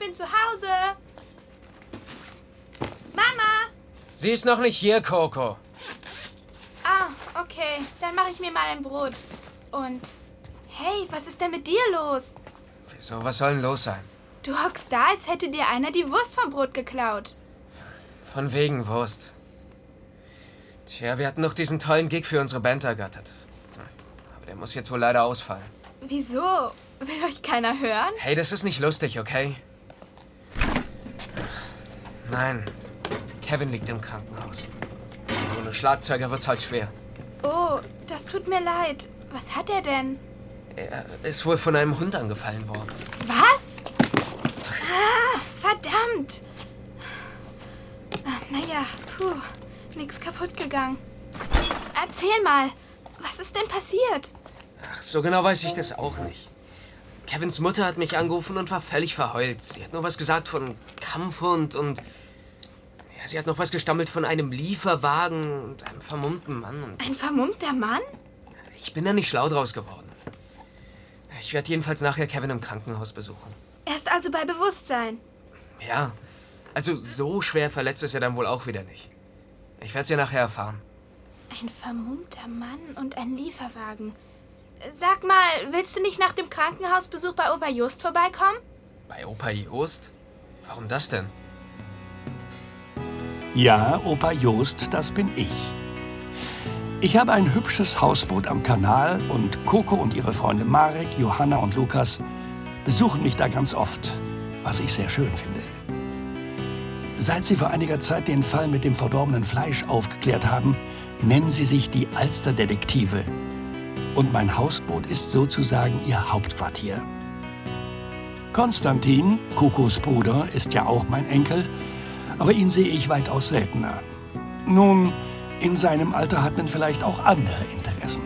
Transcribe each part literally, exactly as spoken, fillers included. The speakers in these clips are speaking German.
bin zu Hause. Mama! Sie ist noch nicht hier, Coco. Ah, okay. Dann mache ich mir mal ein Brot. Und, hey, was ist denn mit dir los? Wieso, was soll denn los sein? Du hockst da, als hätte dir einer die Wurst vom Brot geklaut. Von wegen Wurst. Tja, wir hatten noch diesen tollen Gig für unsere Band ergattert. Aber der muss jetzt wohl leider ausfallen. Wieso? Will euch keiner hören? Hey, das ist nicht lustig, okay? Nein, Kevin liegt im Krankenhaus. Ohne Schlagzeuger wird's halt schwer. Oh, das tut mir leid. Was hat er denn? Er ist wohl von einem Hund angefallen worden. Was? Ah, verdammt. Naja, puh, nix kaputt gegangen. Erzähl mal, was ist denn passiert? Ach, so genau weiß ich das auch nicht. Kevins Mutter hat mich angerufen und war völlig verheult. Sie hat nur was gesagt von Kampfhund und... Ja, sie hat noch was gestammelt von einem Lieferwagen und einem vermummten Mann. Und Ein vermummter Mann? ich bin da nicht schlau draus geworden. Ich werde jedenfalls nachher Kevin im Krankenhaus besuchen. Er ist also bei Bewusstsein. Ja, also so schwer verletzt ist er dann wohl auch wieder nicht. Ich werde es ja nachher erfahren. Ein vermummter Mann und ein Lieferwagen. Sag mal, willst du nicht nach dem Krankenhausbesuch bei Opa Just vorbeikommen? Bei Opa Jost? Warum das denn? Ja, Opa Jost, das bin ich. Ich habe ein hübsches Hausboot am Kanal und Coco und ihre Freunde Marek, Johanna und Lukas besuchen mich da ganz oft, was ich sehr schön finde. Seit sie vor einiger Zeit den Fall mit dem verdorbenen Fleisch aufgeklärt haben, nennen sie sich die Alsterdetektive. Und mein Hausboot ist sozusagen ihr Hauptquartier. Konstantin, Cocos Bruder, ist ja auch mein Enkel, aber ihn sehe ich weitaus seltener. Nun, in seinem Alter hat man vielleicht auch andere Interessen.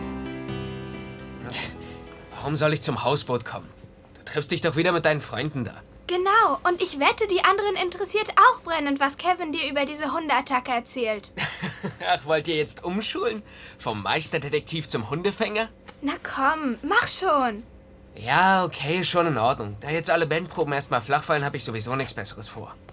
Warum soll ich zum Hausboot kommen? Du triffst dich doch wieder mit deinen Freunden da. Genau, und ich wette, die anderen interessiert auch brennend, was Kevin dir über diese Hundeattacke erzählt. Ach, wollt ihr jetzt umschulen? Vom Meisterdetektiv zum Hundefänger? Na komm, mach schon. Ja, okay, schon in Ordnung. Da jetzt alle Bandproben erstmal flach fallen, habe ich sowieso nichts Besseres vor.